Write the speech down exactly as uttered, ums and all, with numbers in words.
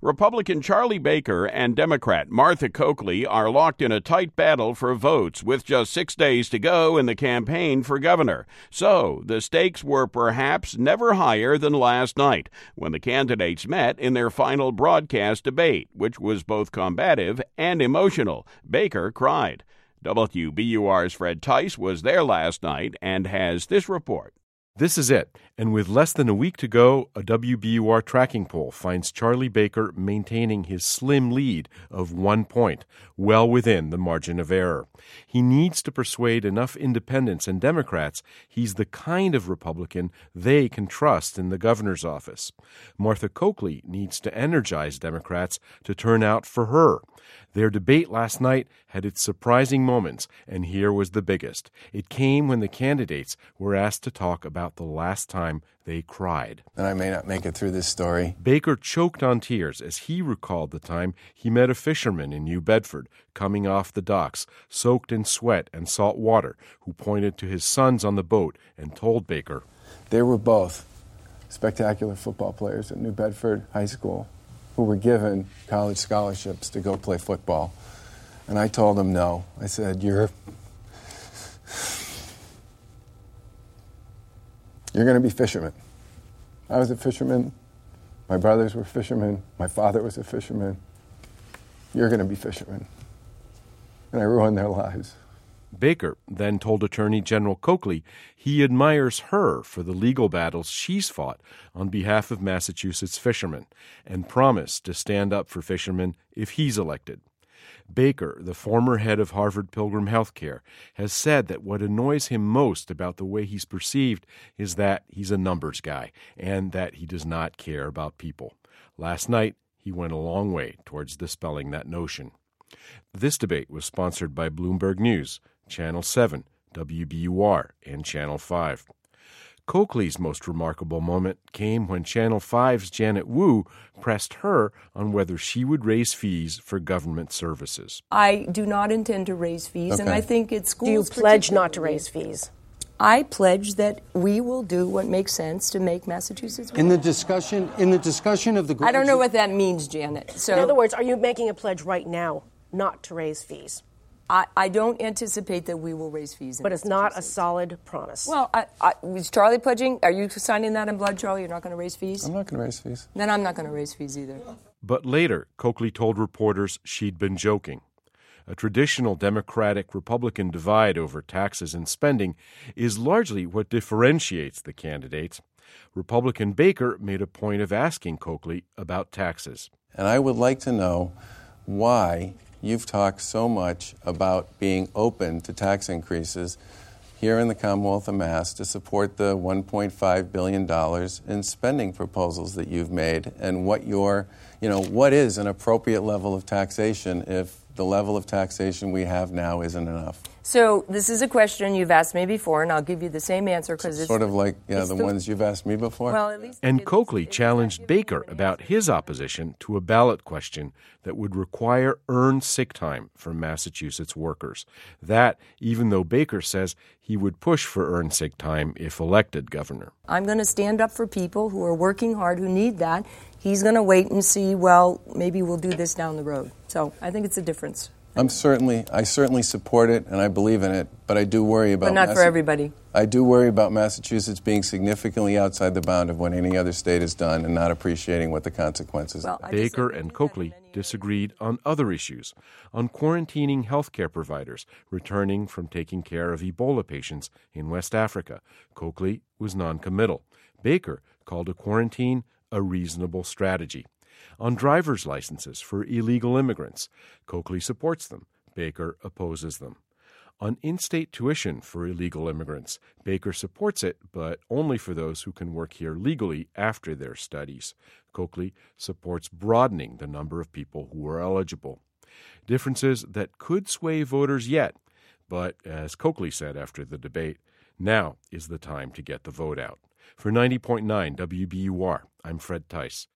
Republican Charlie Baker and Democrat Martha Coakley are locked in a tight battle for votes with just six days to go in the campaign for governor. So the stakes were perhaps never higher than last night when the candidates met in their final broadcast debate, which was both combative and emotional. Baker cried. W B U R's Fred Tice was there last night and has this report. This is it. And with less than a week to go, a W B U R tracking poll finds Charlie Baker maintaining his slim lead of one point, well within the margin of error. He needs to persuade enough independents and Democrats he's the kind of Republican they can trust in the governor's office. Martha Coakley needs to energize Democrats to turn out for her. Their debate last night had its surprising moments, and here was the biggest. It came when the candidates were asked to talk about the last time they cried. And I may not make it through this story. Baker choked on tears as he recalled the time he met a fisherman in New Bedford coming off the docks, soaked in sweat and salt water, who pointed to his sons on the boat and told Baker, "They were both spectacular football players at New Bedford High School who were given college scholarships to go play football." And I told him no. I said, you're you're going to be fishermen. I was a fisherman. My brothers were fishermen. My father was a fisherman. You're going to be fishermen. And I ruined their lives. Baker then told Attorney General Coakley he admires her for the legal battles she's fought on behalf of Massachusetts fishermen and promised to stand up for fishermen if he's elected. Baker, the former head of Harvard Pilgrim Healthcare, has said that what annoys him most about the way he's perceived is that he's a numbers guy and that he does not care about people. Last night, he went a long way towards dispelling that notion. This debate was sponsored by Bloomberg News, Channel seven, W B U R, and Channel five. Coakley's most remarkable moment came when Channel five's Janet Wu pressed her on whether she would raise fees for government services. I do not intend to raise fees, okay. and I think it's schools. Do you pledge not to raise fees? I pledge that we will do what makes sense to make Massachusetts better. In the discussion, in the discussion of the I don't know what that means, Janet. So, in other words, are you making a pledge right now not to raise fees? I, I don't anticipate that we will raise fees. But it's not a solid promise. Well, I, I, is Charlie pledging? Are you signing that in blood, Charlie? You're not going to raise fees? I'm not going to raise fees. Then I'm not going to raise fees either. But later, Coakley told reporters she'd been joking. A traditional Democratic-Republican divide over taxes and spending is largely what differentiates the candidates. Republican Baker made a point of asking Coakley about taxes. And I would like to know why you've talked so much about being open to tax increases here in the Commonwealth of Mass to support the one point five billion dollars in spending proposals that you've made, and what your, you know, what is an appropriate level of taxation if the level of taxation we have now isn't enough. So this is a question you've asked me before, and I'll give you the same answer because it's sort of like yeah, the, the ones you've asked me before. Well, at least and Coakley challenged Baker about his opposition to a ballot question that would require earned sick time for Massachusetts workers. That, even though Baker says he would push for earned sick time if elected governor. I'm going to stand up for people who are working hard, who need that. He's going to wait and see, well, maybe we'll do this down the road. So I think it's a difference. I'm certainly, I certainly support it and I believe in it, but I do worry about. But not Massa- for everybody. I do worry about Massachusetts being significantly outside the bound of what any other state has done and not appreciating what the consequences Well, are. Baker and Coakley disagreed on other issues, on quarantining healthcare providers returning from taking care of Ebola patients in West Africa. Coakley was noncommittal. Baker called a quarantine a reasonable strategy. On driver's licenses for illegal immigrants, Coakley supports them. Baker opposes them. On in-state tuition for illegal immigrants, Baker supports it, but only for those who can work here legally after their studies. Coakley supports broadening the number of people who are eligible. Differences that could sway voters yet, but as Coakley said after the debate, now is the time to get the vote out. For ninety point nine W B U R, I'm Fred Tice.